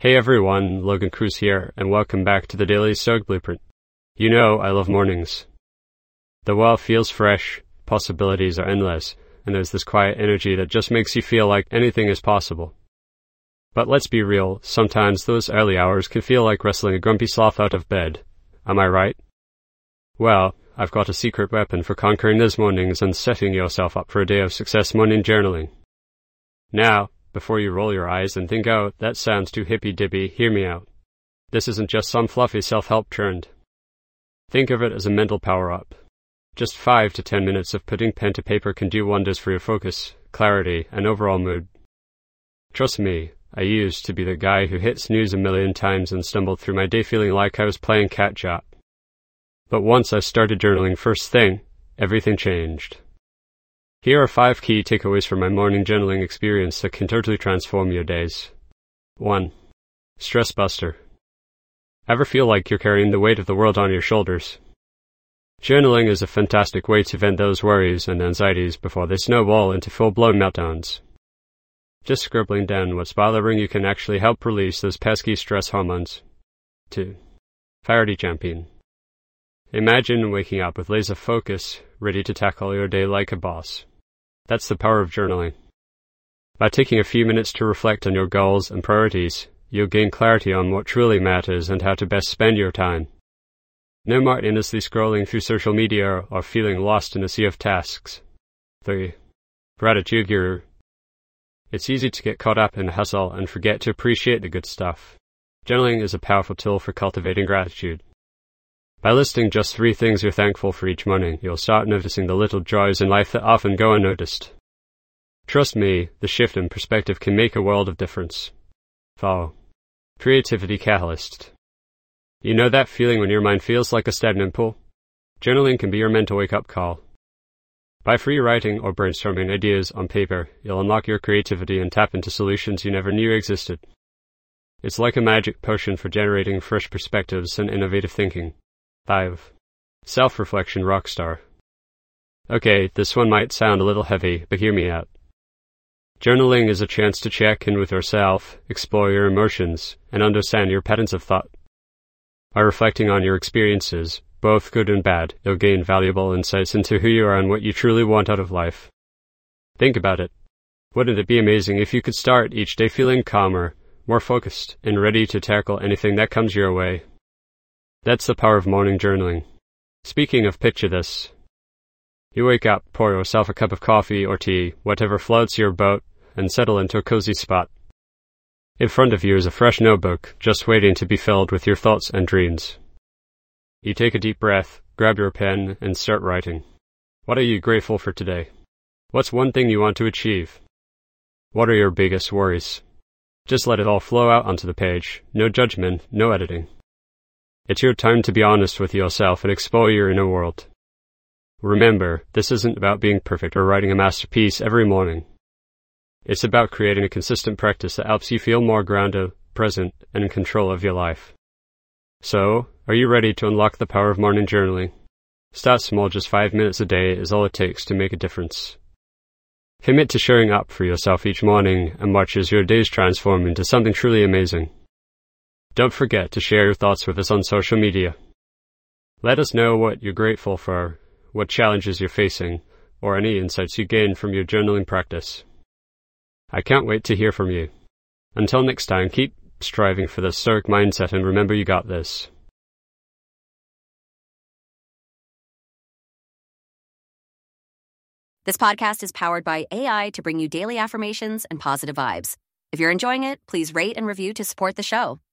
Hey everyone, Logan Cruz here, and welcome back to the Daily Stoic Blueprint. You know I love mornings. The world feels fresh, possibilities are endless, and there's this quiet energy that just makes you feel like anything is possible. But let's be real, sometimes those early hours can feel like wrestling a grumpy sloth out of bed. Am I right? Well, I've got a secret weapon for conquering those mornings and setting yourself up for a day of success morning journaling. Now, before you roll your eyes and think, oh, that sounds too hippy-dippy, hear me out. This isn't just some fluffy self-help trend. Think of it as a mental power-up. Just 5 to 10 minutes of putting pen to paper can do wonders for your focus, clarity, and overall mood. Trust me, I used to be the guy who hit snooze a million times and stumbled through my day feeling like I was playing catch-up. But once I started journaling first thing, everything changed. Here are 5 key takeaways from my morning journaling experience that can totally transform your days. 1. Stress buster. Ever feel like you're carrying the weight of the world on your shoulders? Journaling is a fantastic way to vent those worries and anxieties before they snowball into full-blown meltdowns. Just scribbling down what's bothering you can actually help release those pesky stress hormones. 2. Clarity champion. Imagine waking up with laser focus, ready to tackle your day like a boss. That's the power of journaling. By taking a few minutes to reflect on your goals and priorities, you'll gain clarity on what truly matters and how to best spend your time. No more endlessly scrolling through social media or feeling lost in a sea of tasks. 3. Gratitude guru. It's easy to get caught up in the hustle and forget to appreciate the good stuff. Journaling is a powerful tool for cultivating gratitude. By listing just 3 things you're thankful for each morning, you'll start noticing the little joys in life that often go unnoticed. Trust me, the shift in perspective can make a world of difference. 4. Creativity catalyst. You know that feeling when your mind feels like a stagnant pool? Journaling can be your mental wake-up call. By free writing or brainstorming ideas on paper, you'll unlock your creativity and tap into solutions you never knew existed. It's like a magic potion for generating fresh perspectives and innovative thinking. 5. Self-reflection rockstar. Okay, this one might sound a little heavy, but hear me out. Journaling is a chance to check in with yourself, explore your emotions, and understand your patterns of thought. By reflecting on your experiences, both good and bad, you'll gain valuable insights into who you are and what you truly want out of life. Think about it. Wouldn't it be amazing if you could start each day feeling calmer, more focused, and ready to tackle anything that comes your way? That's the power of morning journaling. Speaking of, picture this. You wake up, pour yourself a cup of coffee or tea, whatever floats your boat, and settle into a cozy spot. In front of you is a fresh notebook, just waiting to be filled with your thoughts and dreams. You take a deep breath, grab your pen, and start writing. What are you grateful for today? What's one thing you want to achieve? What are your biggest worries? Just let it all flow out onto the page. No judgment, no editing. It's your time to be honest with yourself and explore your inner world. Remember, this isn't about being perfect or writing a masterpiece every morning. It's about creating a consistent practice that helps you feel more grounded, present, and in control of your life. So, are you ready to unlock the power of morning journaling? Start small, just 5 minutes a day is all it takes to make a difference. Commit to showing up for yourself each morning and watch as your days transform into something truly amazing. Don't forget to share your thoughts with us on social media. Let us know what you're grateful for, what challenges you're facing, or any insights you gain from your journaling practice. I can't wait to hear from you. Until next time, keep striving for the stoic mindset and remember you got this. This podcast is powered by AI to bring you daily affirmations and positive vibes. If you're enjoying it, please rate and review to support the show.